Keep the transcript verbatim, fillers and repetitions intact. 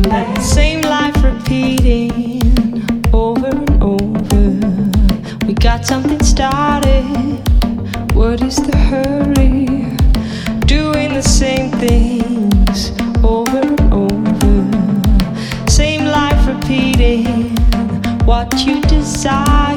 Same life repeating over and over. We got something started. What is the hurry? Doing the same things over and over. Same life repeating what you desire.